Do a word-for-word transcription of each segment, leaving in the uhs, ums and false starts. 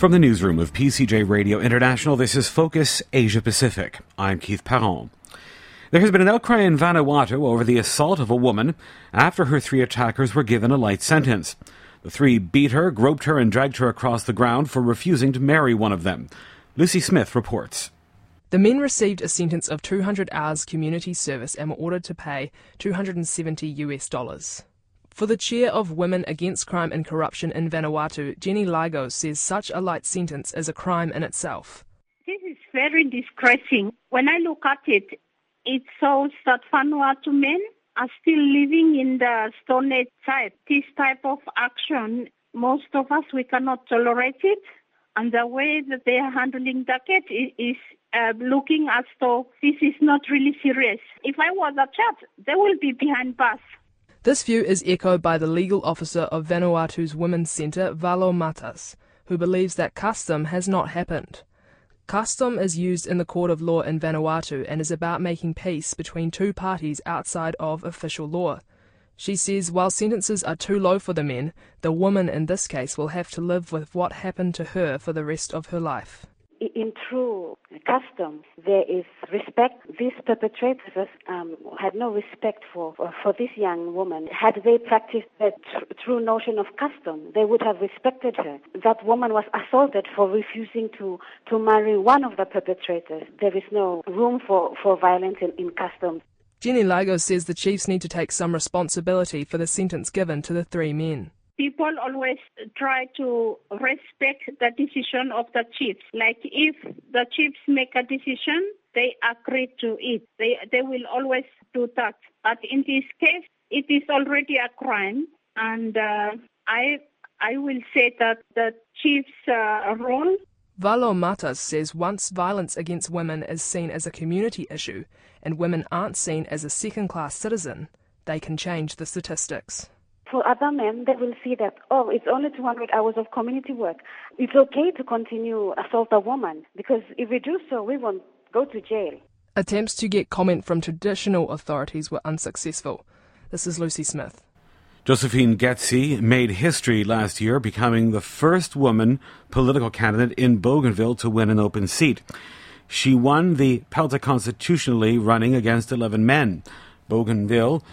From the newsroom of P C J Radio International, this is Focus Asia Pacific. I'm Keith Perron. There has been an outcry in Vanuatu over the assault of a woman after her three attackers were given a light sentence. The three beat her, groped her, and dragged her across the ground for refusing to marry one of them. Lucy Smith reports. The men received a sentence of two hundred hours community service and were ordered to pay two hundred seventy US dollars. For the chair of Women Against Crime and Corruption in Vanuatu, Jenny Ligo says such a light sentence is a crime in itself. This is very distressing. When I look at it, it shows that Vanuatu men are still living in the Stone Age type. This type of action, most of us, we cannot tolerate it. And the way that they are handling the case is, is uh, looking as though this is not really serious. If I was a judge, they will be behind bars. This view is echoed by the legal officer of Vanuatu's Women's Centre, Valo Matas, who believes that custom has not happened. Custom is used in the court of law in Vanuatu and is about making peace between two parties outside of official law. She says while sentences are too low for the men, the woman in this case will have to live with what happened to her for the rest of her life. In true custom, there is respect. These perpetrators um, had no respect for, for, for this young woman. Had they practiced the tr- true notion of custom, they would have respected her. That woman was assaulted for refusing to, to marry one of the perpetrators. There is no room for, for violence in, in custom. Jenny Ligo says the chiefs need to take some responsibility for the sentence given to the three men. People always try to respect the decision of the chiefs. Like if the chiefs make a decision, they agree to it. They they will always do that. But in this case, it is already a crime, and uh, I I will say that the chiefs' uh, role. Valo Matas says once violence against women is seen as a community issue, and women aren't seen as a second-class citizen, they can change the statistics. For other men, they will see that, oh, it's only two hundred hours of community work. It's okay to continue assault a woman, because if we do so, we won't go to jail. Attempts to get comment from traditional authorities were unsuccessful. This is Lucy Smith. Josephine Getzi made history last year, becoming the first woman political candidate in Bougainville to win an open seat. She won the Pelta constitutionally, running against eleven men. Bougainville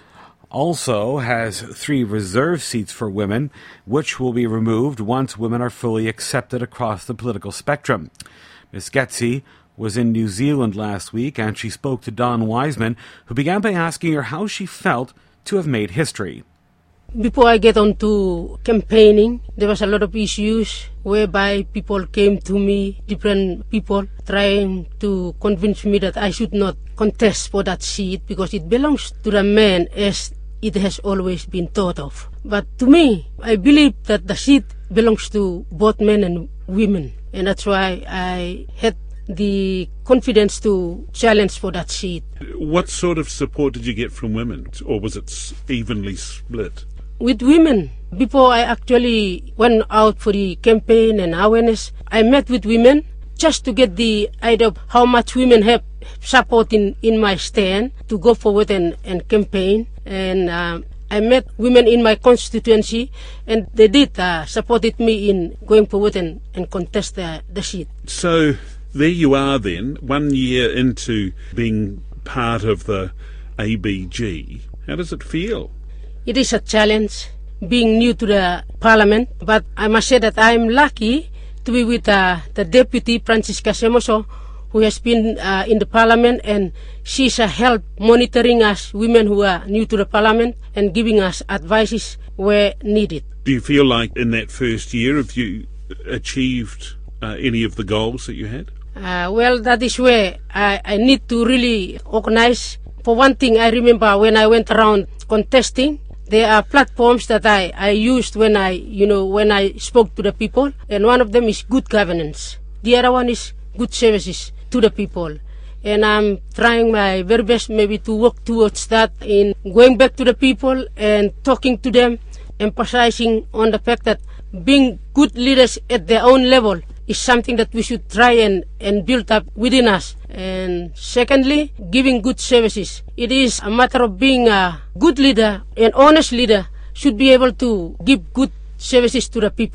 also has three reserve seats for women, which will be removed once women are fully accepted across the political spectrum. Miz Getzi was in New Zealand last week, and she spoke to Don Wiseman, who began by asking her how she felt to have made history. Before I get on to campaigning, there was a lot of issues whereby people came to me, different people, trying to convince me that I should not contest for that seat because it belongs to the man as it has always been thought of. But to me, I believe that the seat belongs to both men and women, and that's why I had the confidence to challenge for that seat. What sort of support did you get from women, or was it evenly split? With women, before I actually went out for the campaign and awareness, I met with women just to get the idea of how much women have support in, in my stand to go forward and, and campaign. And um, I met women in my constituency, and they did uh, supported me in going forward and, and contest the, the seat. So there you are then, one year into being part of the A B G. How does it feel? It is a challenge being new to the parliament, but I must say that I am lucky to be with uh, the deputy, Francisca Semoso, who has been uh, in the parliament, and she's a help monitoring us women who are new to the parliament and giving us advices where needed. Do you feel like in that first year have you achieved uh, any of the goals that you had? Uh, well, that is where I, I need to really organize. For one thing, I remember when I went around contesting, there are platforms that I, I used when I, you know, when I spoke to the people, and one of them is good governance. The other one is good services to the people. And I'm trying my very best maybe to work towards that in going back to the people and talking to them, emphasizing on the fact that being good leaders at their own level is something that we should try and, and build up within us. And secondly, giving good services. It is a matter of being a good leader, an honest leader should be able to give good services to the people.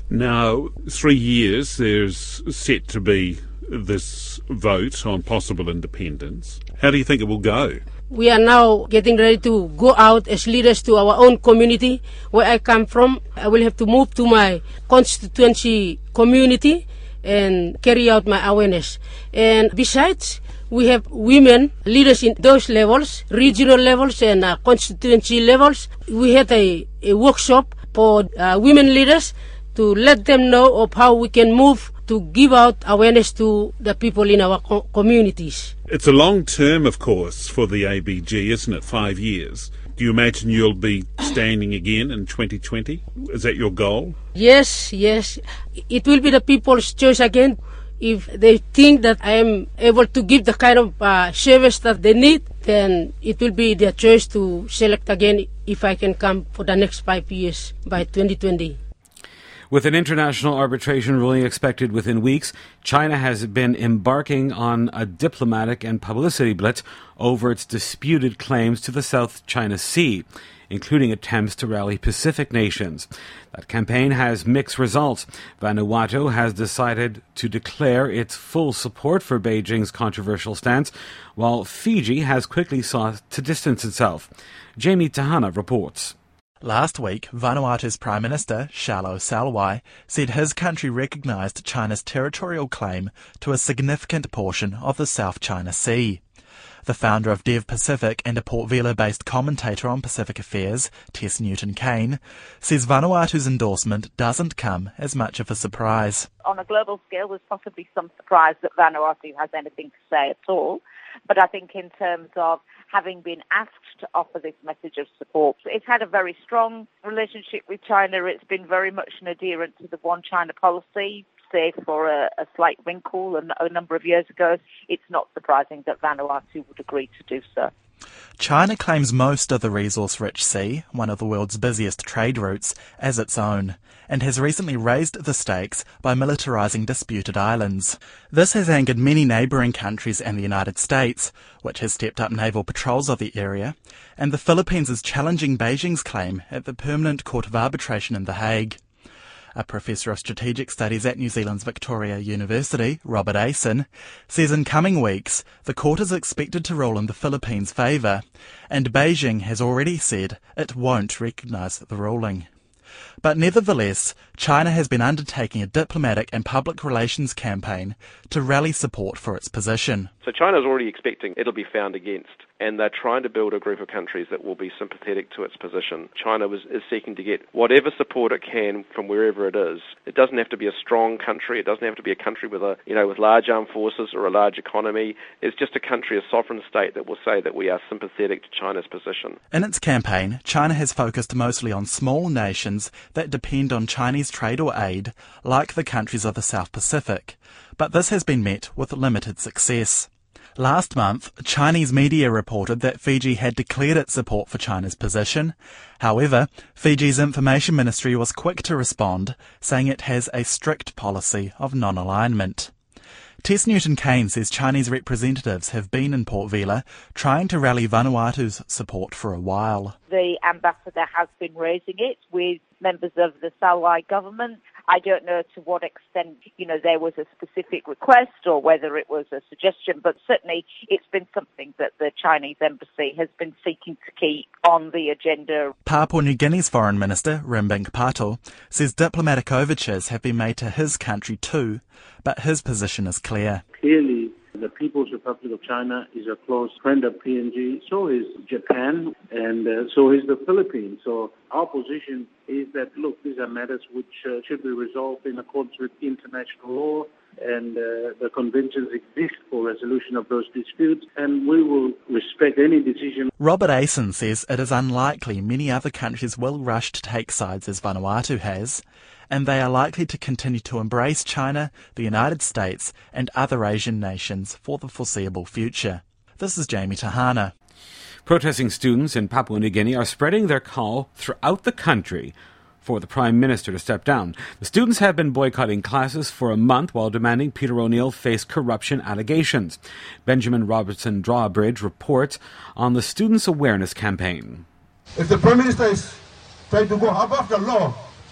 Now, three years, there's set to be this vote on possible independence. How do you think it will go? We are now getting ready to go out as leaders to our own community. Where I come from, I will have to move to my constituency community and carry out my awareness. And besides, we have women leaders in those levels, regional levels and uh, constituency levels. We had a, a workshop for uh, women leaders to let them know of how we can move to give out awareness to the people in our co- communities. It's a long term, of course, for the A B G, isn't it? Five years. Do you imagine you'll be standing again in twenty twenty? Is that your goal? Yes, yes. It will be the people's choice again. If they think that I am able to give the kind of uh, service that they need, then it will be their choice to select again if I can come for the next five years by twenty twenty. With an international arbitration ruling expected within weeks, China has been embarking on a diplomatic and publicity blitz over its disputed claims to the South China Sea, including attempts to rally Pacific nations. That campaign has mixed results. Vanuatu has decided to declare its full support for Beijing's controversial stance, while Fiji has quickly sought to distance itself. Jamie Tahana reports. Last week, Vanuatu's Prime Minister, Shalo Salwai, said his country recognised China's territorial claim to a significant portion of the South China Sea. The founder of Dev Pacific and a Port Vila-based commentator on Pacific affairs, Tess Newton-Cain, says Vanuatu's endorsement doesn't come as much of a surprise. On a global scale, there's possibly some surprise that Vanuatu has anything to say at all. But I think in terms of having been asked to offer this message of support, it's had a very strong relationship with China. It's been very much an adherent to the One China policy, save for a, a slight wrinkle a, a number of years ago. It's not surprising that Vanuatu would agree to do so. China claims most of the resource-rich sea, one of the world's busiest trade routes, as its own, and has recently raised the stakes by militarising disputed islands. This has angered many neighbouring countries and the United States, which has stepped up naval patrols of the area, and the Philippines is challenging Beijing's claim at the Permanent Court of Arbitration in The Hague. A professor of strategic studies at New Zealand's Victoria University, Robert Asen, says in coming weeks the court is expected to rule in the Philippines' favour, and Beijing has already said it won't recognise the ruling. But nevertheless, China has been undertaking a diplomatic and public relations campaign to rally support for its position. So China's already expecting it'll be found against, and they're trying to build a group of countries that will be sympathetic to its position. China was, is seeking to get whatever support it can from wherever it is. It doesn't have to be a strong country. It doesn't have to be a country with a, you know, with large armed forces or a large economy. It's just a country, a sovereign state that will say that we are sympathetic to China's position. In its campaign, China has focused mostly on small nations that depend on Chinese trade or aid, like the countries of the South Pacific. But this has been met with limited success. Last month, Chinese media reported that Fiji had declared its support for China's position. However, Fiji's information ministry was quick to respond, saying it has a strict policy of non-alignment. Tess Newton-Cain says Chinese representatives have been in Port Vila trying to rally Vanuatu's support for a while. The ambassador has been raising it with members of the Salwai government. I don't know to what extent, you know, there was a specific request or whether it was a suggestion, but certainly it's been something that the Chinese embassy has been seeking to keep on the agenda. Papua New Guinea's Foreign Minister, Rimbing Pato, says diplomatic overtures have been made to his country too, but his position is clear. Clearly, the People's Republic of China is a close friend of P N G, so is Japan, and uh, so is the Philippines. So our position is that, look, these are matters which uh, should be resolved in accordance with international law, and uh, the conventions exist for resolution of those disputes, and we will respect any decision. Robert Asen says it is unlikely many other countries will rush to take sides as Vanuatu has, and they are likely to continue to embrace China, the United States and other Asian nations for the foreseeable future. This is Jamie Tahana. Protesting students in Papua New Guinea are spreading their call throughout the country for the Prime Minister to step down. The students have been boycotting classes for a month while demanding Peter O'Neill face corruption allegations. Benjamin Robertson Drawbridge reports on the Students' Awareness Campaign. If the Prime Minister is trying to go above the law,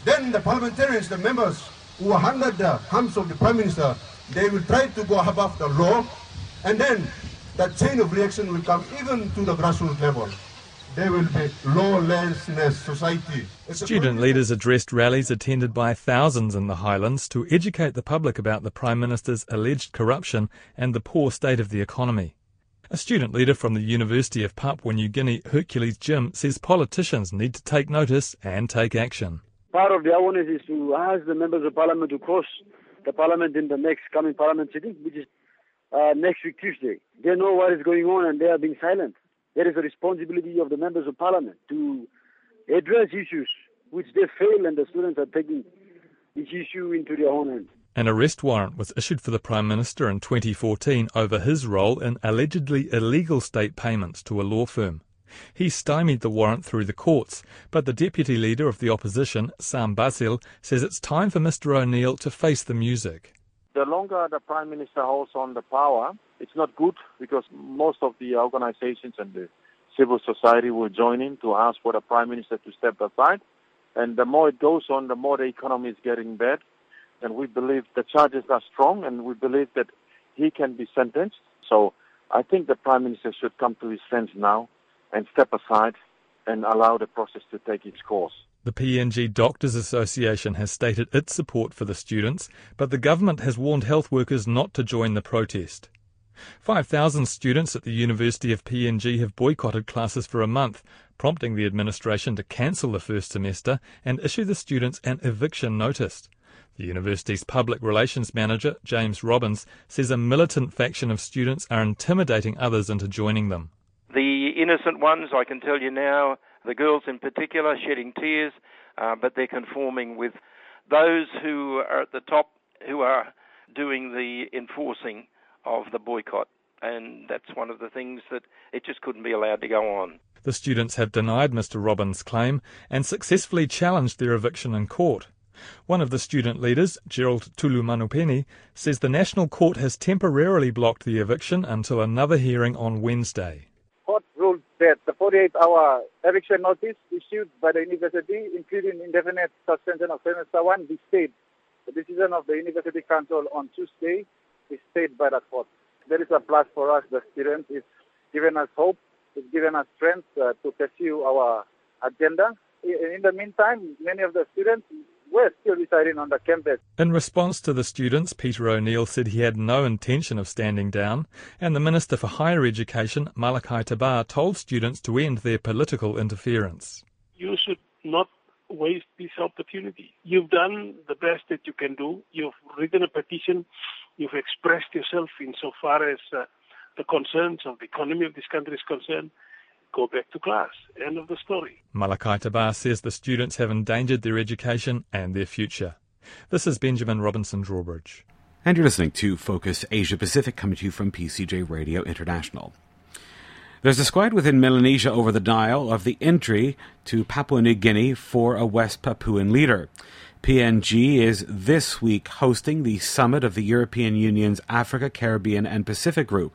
then the parliamentarians, the members who are under the hands of the Prime Minister, they will try to go above the law, and then that chain of reaction will come even to the grassroots level. There will be lawlessness society. Student leaders addressed rallies attended by thousands in the Highlands to educate the public about the Prime Minister's alleged corruption and the poor state of the economy. A student leader from the University of Papua New Guinea, Hercules Jim, says politicians need to take notice and take action. Part of the awareness is to ask the members of parliament to cross the parliament in the next coming parliament sitting, which is uh, next week Tuesday. They know what is going on and they are being silent. There is a responsibility of the members of parliament to address issues which they fail, and the students are taking this issue into their own hands. An arrest warrant was issued for the Prime Minister in twenty fourteen over his role in allegedly illegal state payments to a law firm. He stymied the warrant through the courts, but the Deputy Leader of the Opposition, Sam Basil, says it's time for Mister O'Neill to face the music. The longer the Prime Minister holds on the power, it's not good, because most of the organizations and the civil society will join in to ask for the Prime Minister to step aside. And the more it goes on, the more the economy is getting bad. And we believe the charges are strong, and we believe that he can be sentenced. So I think the Prime Minister should come to his senses now and step aside and allow the process to take its course. The P N G Doctors Association has stated its support for the students, but the government has warned health workers not to join the protest. five thousand students at the University of P N G have boycotted classes for a month, prompting the administration to cancel the first semester and issue the students an eviction notice. The university's public relations manager, James Robbins, says a militant faction of students are intimidating others into joining them. The innocent ones, I can tell you now, the girls in particular, shedding tears, uh, but they're conforming with those who are at the top, who are doing the enforcing of the boycott. And that's one of the things that it just couldn't be allowed to go on. The students have denied Mister Robbins' claim and successfully challenged their eviction in court. One of the student leaders, Gerald Tulumanupeni, says the National Court has temporarily blocked the eviction until another hearing on Wednesday. Court ruled that the forty-eight hour eviction notice issued by the university, including indefinite suspension of semester one, be stayed. The decision of the University Council on Tuesday is stayed by the court. There is a plus for us, the students. It's given us hope. It's given us strength uh, to pursue our agenda. In the meantime, many of the students were still residing on the campus. In response to the students, Peter O'Neill said he had no intention of standing down, and the Minister for Higher Education, Malakai Tabar, told students to end their political interference. You should not waste this opportunity. You've done the best that you can do. You've written a petition. You've expressed yourself insofar as uh, the concerns of the economy of this country is concerned. Go back to class. End of the story. Malakai Tabar says the students have endangered their education and their future. This is Benjamin Robinson Drawbridge. And you're listening to Focus Asia Pacific, coming to you from P C J Radio International. There's disquiet within Melanesia over the dial of the entry to Papua New Guinea for a West Papuan leader. P N G is this week hosting the summit of the European Union's Africa, Caribbean and Pacific Group.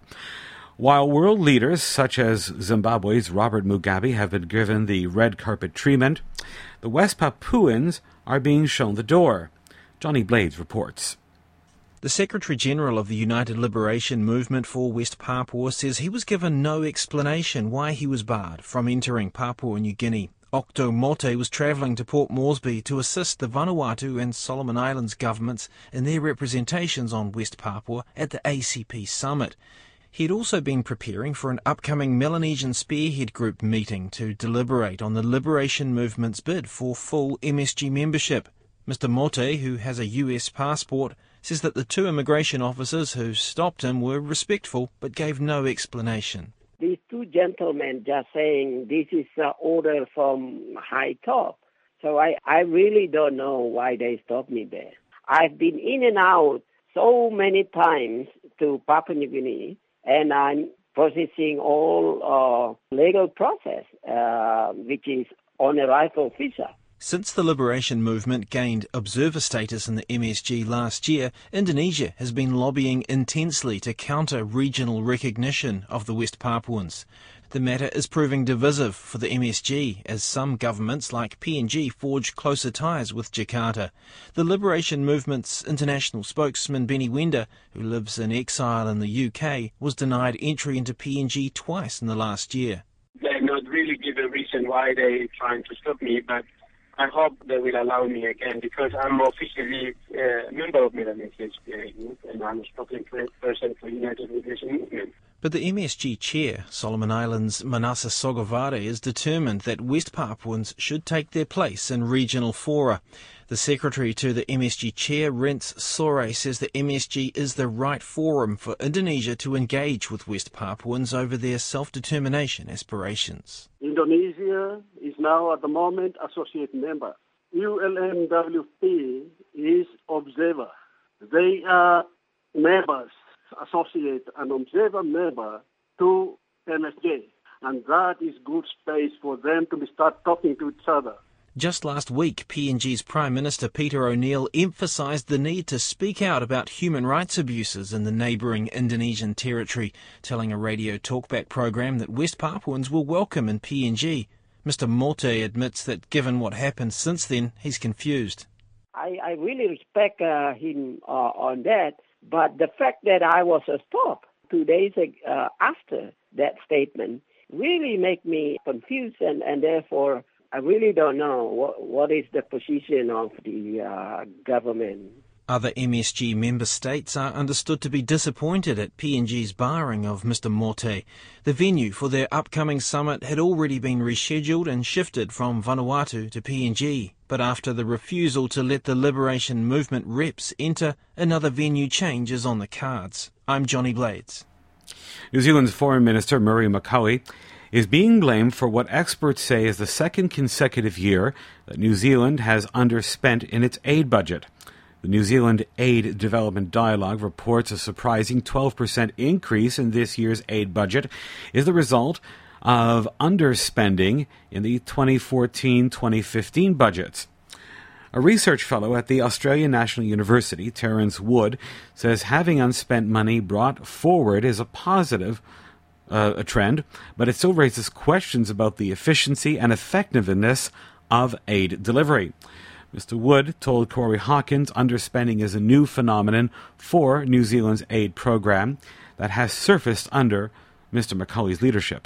While world leaders such as Zimbabwe's Robert Mugabe have been given the red carpet treatment, the West Papuans are being shown the door. Johnny Blades reports. The Secretary-General of the United Liberation Movement for West Papua says he was given no explanation why he was barred from entering Papua New Guinea. Octo Mote was travelling to Port Moresby to assist the Vanuatu and Solomon Islands governments in their representations on West Papua at the A C P summit. He had also been preparing for an upcoming Melanesian Spearhead Group meeting to deliberate on the Liberation Movement's bid for full M S G membership. Mister Mote, who has a U S passport, says that the two immigration officers who stopped him were respectful but gave no explanation. These two gentlemen just saying this is an order from high top. So I, I really don't know why they stopped me there. I've been in and out so many times to Papua New Guinea, and I'm processing all uh, legal process, uh, which is on arrival visa. Since the Liberation Movement gained observer status in the M S G last year, Indonesia has been lobbying intensely to counter regional recognition of the West Papuans. The matter is proving divisive for the M S G as some governments like P N G forge closer ties with Jakarta. The Liberation Movement's international spokesman Benny Wenda, who lives in exile in the U K, was denied entry into P N G twice in the last year. They have not really given a reason why they're trying to stop me, but I hope they will allow me again because I'm officially a member of Milanese H P A group and I'm a spokesperson for United Liberation Movement. But the M S G chair, Solomon Islands Manasseh Sogavare, is determined that West Papuans should take their place in regional fora. The secretary to the M S G chair, Rents Sore, says the M S G is the right forum for Indonesia to engage with West Papuans over their self-determination aspirations. Indonesia is now at the moment associate member. U L M W P is observer. They are members, associate and observer member to M S G. And that is good space for them to start talking to each other. Just last week, P N G's Prime Minister Peter O'Neill emphasised the need to speak out about human rights abuses in the neighbouring Indonesian territory, telling a radio talkback program that West Papuans were welcome in P N G. Mister Mote admits that given what happened since then, he's confused. I, I really respect uh, him uh, on that, but the fact that I was stopped two days uh, after that statement really make me confused, and, and therefore I really don't know what, what is the position of the uh, government. Other M S G member states are understood to be disappointed at P N G's barring of Mister Mote. The venue for their upcoming summit had already been rescheduled and shifted from Vanuatu to P N G. But after the refusal to let the Liberation Movement reps enter, another venue change is on the cards. I'm Johnny Blades. New Zealand's Foreign Minister Murray Macaulay is being blamed for what experts say is the second consecutive year that New Zealand has underspent in its aid budget. The New Zealand Aid Development Dialogue reports a surprising twelve percent increase in this year's aid budget is the result of underspending in the twenty fourteen twenty fifteen budgets. A research fellow at the Australian National University, Terence Wood, says having unspent money brought forward is a positive uh, a trend, but it still raises questions about the efficiency and effectiveness of aid delivery. Mister Wood told Corey Hawkins underspending is a new phenomenon for New Zealand's aid program that has surfaced under Mister Macaulay's leadership.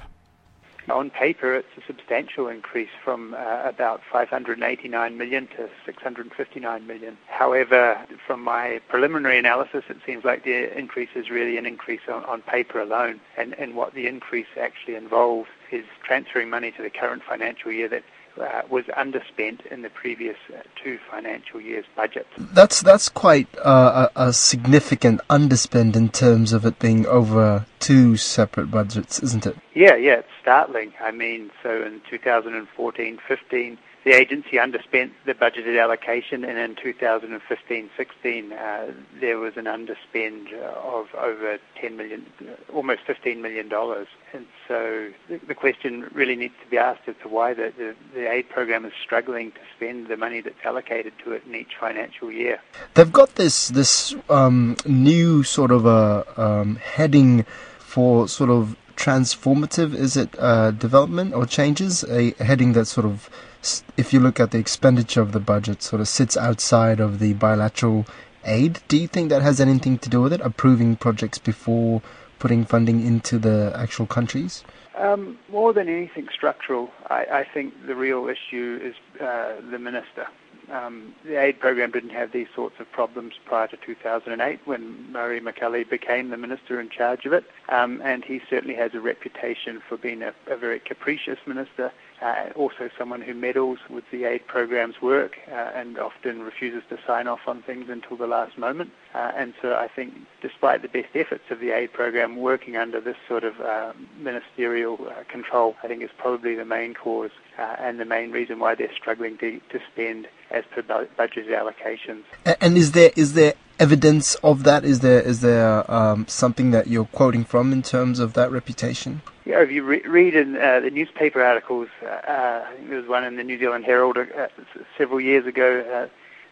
On paper, it's a substantial increase from uh, about five hundred eighty-nine million dollars to six hundred fifty-nine million dollars. However, from my preliminary analysis, it seems like the increase is really an increase on, on paper alone. And, and what the increase actually involves is transferring money to the current financial year that Uh, was underspent in the previous uh, two financial years' budget. That's that's quite uh, a, a significant underspend in terms of it being over two separate budgets, isn't it? Yeah, yeah, it's startling. I mean, so in two thousand fourteen fifteen, the agency underspent the budgeted allocation, and in two thousand fifteen sixteen, uh, there was an underspend of over ten million, almost fifteen million dollars. And so the, the question really needs to be asked as to why the, the, the aid program is struggling to spend the money that's allocated to it in each financial year. They've got this this um, new sort of a um, heading for sort of transformative, is it uh, development or changes? A heading that sort of, if you look at the expenditure of the budget, sort of sits outside of the bilateral aid. Do you think that has anything to do with it, approving projects before putting funding into the actual countries? Um, more than anything structural, I, I think the real issue is uh, the minister. Um, the aid program didn't have these sorts of problems prior to two thousand eight when Murray Macaulay became the minister in charge of it, um, and he certainly has a reputation for being a, a very capricious minister, uh, also someone who meddles with the aid program's work uh, and often refuses to sign off on things until the last moment. Uh, and so I think despite the best efforts of the aid program, working under this sort of uh, ministerial uh, control, I think is probably the main cause uh, and the main reason why they're struggling to, to spend as per bu- budget allocations. And is there is there evidence of that? Is there is there um, something that you're quoting from in terms of that reputation? Yeah, if you re- read in uh, the newspaper articles, uh, I think there was one in the New Zealand Herald uh, several years ago, uh,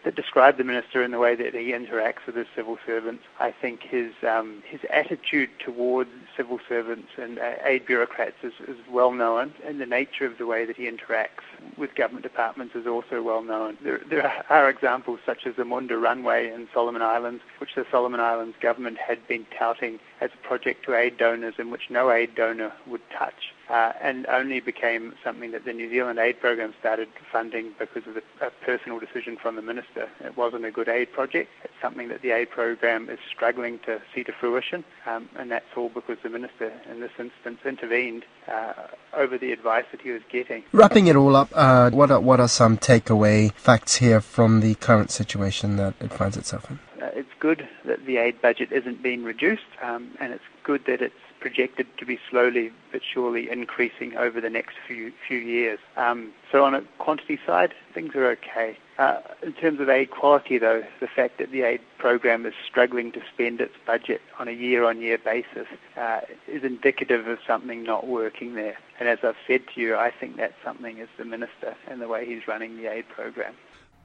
that describe the minister in the way that he interacts with his civil servants. I think his um, his attitude towards civil servants and uh, aid bureaucrats is, is well known, and the nature of the way that he interacts with government departments is also well known. There, there are examples such as the Munda Runway in Solomon Islands, which the Solomon Islands government had been touting as a project to aid donors in which no aid donor would touch, uh, and only became something that the New Zealand aid program started funding because of a, a personal decision from the minister. It wasn't a good aid project. It's something that the aid program is struggling to see to fruition, um, and that's all because the minister in this instance intervened uh, over the advice that he was getting. Wrapping it all up, uh, what are, what are some takeaway facts here from the current situation that it finds itself in? Uh, it's good that the aid budget isn't being reduced, um, and it's good that it's projected to be slowly but surely increasing over the next few few years. Um, so on a quantity side, things are okay. Uh, in terms of aid quality, though, the fact that the aid program is struggling to spend its budget on a year-on-year basis uh, is indicative of something not working there. And as I've said to you, I think that something is the minister and the way he's running the aid program.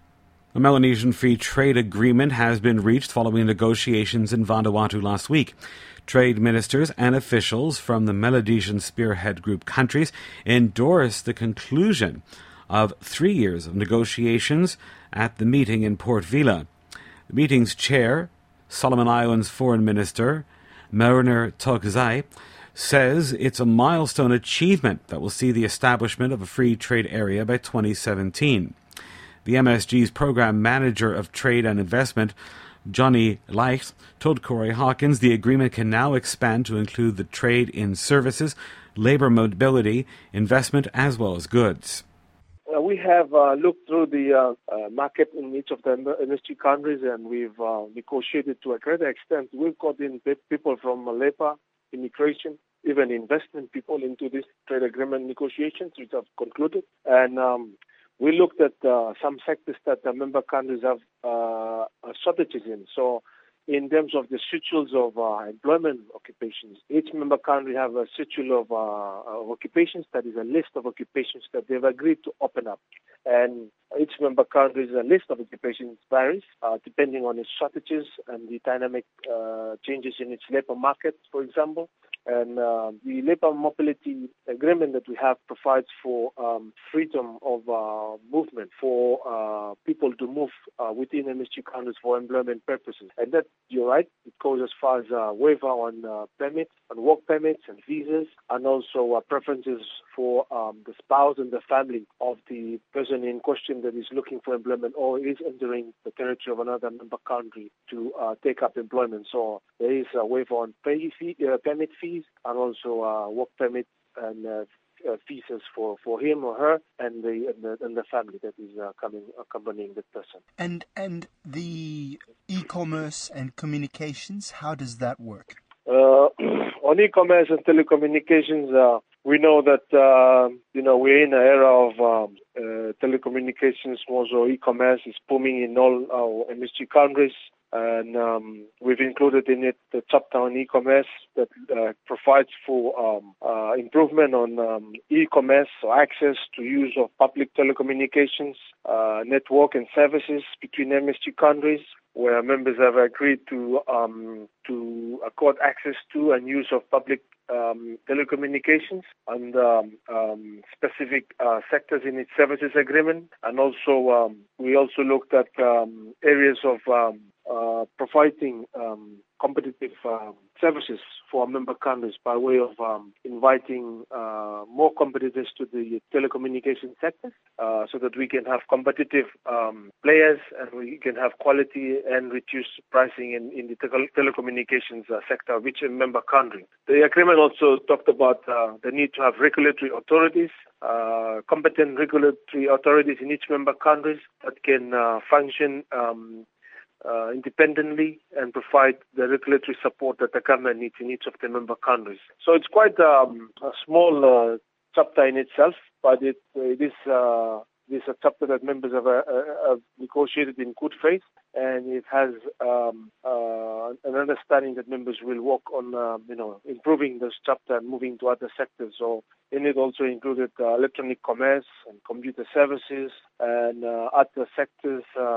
A Melanesian free trade agreement has been reached following negotiations in Vanuatu last week. Trade ministers and officials from the Melanesian Spearhead Group countries endorsed the conclusion of three years of negotiations at the meeting in Port Vila. The meeting's chair, Solomon Islands Foreign Minister Mariner Tokzai, says it's a milestone achievement that will see the establishment of a free trade area by twenty seventeen. The M S G's Program Manager of Trade and Investment, Johnny Leicht, told Corey Hawkins the agreement can now expand to include the trade in services, labour mobility, investment, as well as goods. Uh, we have uh, looked through the uh, uh, market in each of the M S G countries, and we've uh, negotiated to a greater extent. We've got in people from Malepa, immigration, even investment people into this trade agreement negotiations, which have concluded. And um, we looked at uh, some sectors that the member countries have uh, shortages in. So in terms of the schedules of uh, employment occupations, each member country have a schedule of, uh, of occupations, that is a list of occupations that they've agreed to open up. And each member country's a list of occupations varies uh, depending on its shortages and the dynamic uh, changes in its labor market, for example. And uh, the labor mobility agreement that we have provides for um, freedom of uh, movement for uh, people to move uh, within M S G countries for employment purposes. And that, you're right, it goes as far as uh, waiver on uh, permits, on work permits and visas, and also uh, preferences for um, the spouse and the family of the person in question that is looking for employment or is entering the territory of another member country to uh, take up employment. So there is a waiver on pay fee, uh, permit fees, and also uh, work permit and uh, uh, visas for, for him or her and the and the, and the family that is uh, coming accompanying that person. And and the e-commerce and communications, how does that work? Uh, on e-commerce and telecommunications, uh, we know that uh, you know we're in an era of um, uh, telecommunications. Also, e-commerce is booming in all our M S G countries. And um, we've included in it the chapter on e-commerce that uh, provides for um, uh, improvement on um, e-commerce, so access to use of public telecommunications, uh, network and services between M S G countries, where members have agreed to um, to accord access to and use of public um, telecommunications and um, um, specific uh, sectors in its services agreement. And also, um, we also looked at um, areas of um, uh, providing um, competitive um, services for our member countries by way of um, inviting uh, more competitors to the telecommunication sector uh, so that we can have competitive um, players and we can have quality and reduce pricing in, in the tele- telecommunications uh, sector, which a member country. The agreement also talked about uh, the need to have regulatory authorities, uh, competent regulatory authorities in each member countries that can uh, function um, Uh, independently and provide the regulatory support that the government needs in each of the member countries. So it's quite um, a small uh, chapter in itself, but it, it is uh, it is a chapter that members have, uh, have negotiated in good faith, and it has um, uh, an understanding that members will work on uh, you know improving this chapter and moving to other sectors. So in it also included uh, electronic commerce and computer services and uh, other sectors. Um,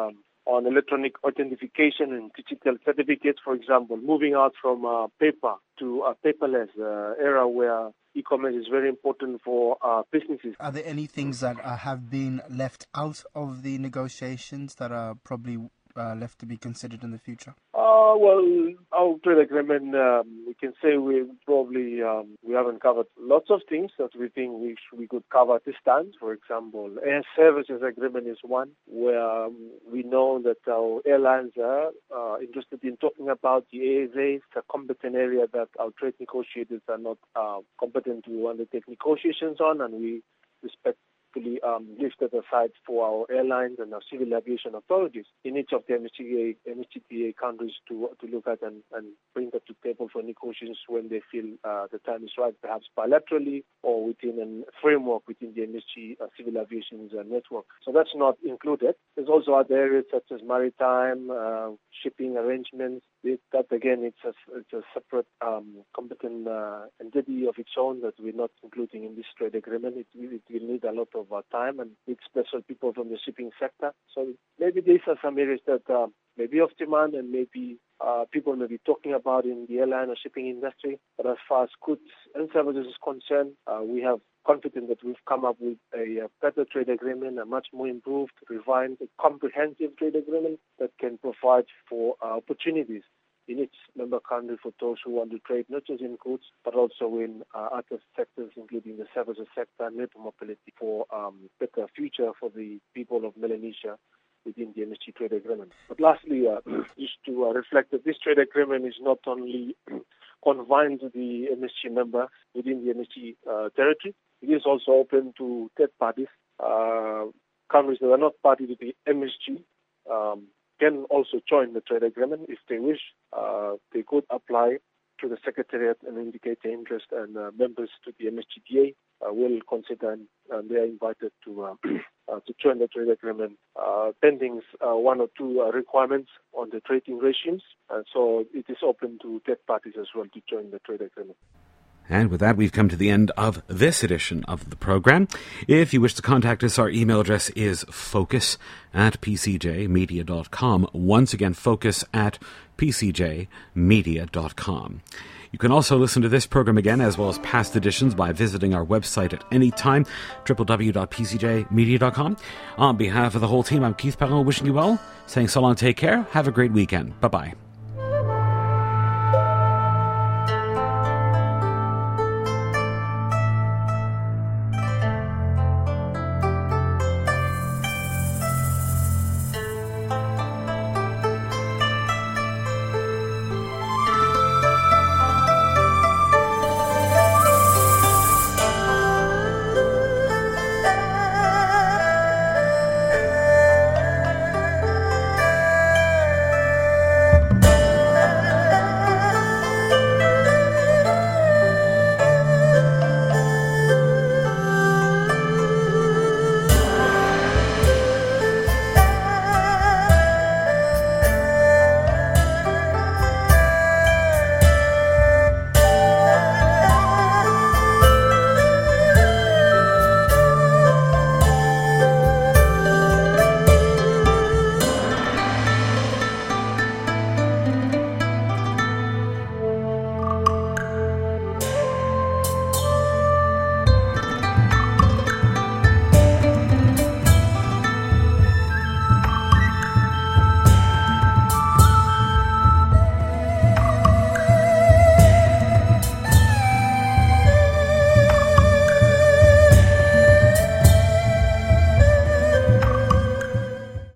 on electronic authentication and digital certificates, for example, moving out from uh, paper to a paperless uh, era where e-commerce is very important for uh, businesses. Are there any things that uh, have been left out of the negotiations that are probably uh, left to be considered in the future? Uh, well, our trade agreement, um, we can say we probably um, we haven't covered lots of things that we think we sh- we could cover at this time. For example, air services agreement is one where um, we know that our airlines are uh, interested in talking about the A S A. It's a competent area that our trade negotiators are not uh, competent to undertake negotiations on, and we respect Um, lifted aside for our airlines and our civil aviation authorities in each of the M S G T A countries to to look at and, and bring that to the table for negotiations when they feel uh, the time is right, perhaps bilaterally or within a framework within the M S G uh, civil aviation uh, network. So that's not included. There's also other areas such as maritime, uh, shipping arrangements. It, that again, it's a, it's a separate um, competent uh, entity of its own that we're not including in this trade agreement. It, it will need a lot of uh, time and need special people from the shipping sector. So maybe these are some areas that uh, may be of demand and maybe uh, people may be talking about in the airline or shipping industry. But as far as goods and services is concerned, uh, we have confident that we've come up with a, a better trade agreement, a much more improved, refined, comprehensive trade agreement that can provide for uh, opportunities in each member country for those who want to trade, not just in goods, but also in uh, other sectors, including the services sector and labor mobility, for um, better future for the people of Melanesia within the M S G trade agreement. But lastly, uh, just to uh, reflect that this trade agreement is not only confined to the M S G member within the M S G uh, territory, it is also open to third parties, uh, countries that are not party to the M S G, um, can also join the trade agreement if they wish. Uh, they could apply to the Secretariat and indicate their interest, and uh, members to the M S G T A uh, will consider and, and they are invited to uh, uh, to join the trade agreement, uh, pending uh, one or two uh, requirements on the trading regimes. And so it is open to third parties as well to join the trade agreement. And with that, we've come to the end of this edition of the program. If you wish to contact us, our email address is focus at p c j media dot com. Once again, focus at p c j media dot com. You can also listen to this program again, as well as past editions, by visiting our website at any time, w w w dot p c j media dot com. On behalf of the whole team, I'm Keith Perron, wishing you well, saying so long, take care, have a great weekend. Bye-bye.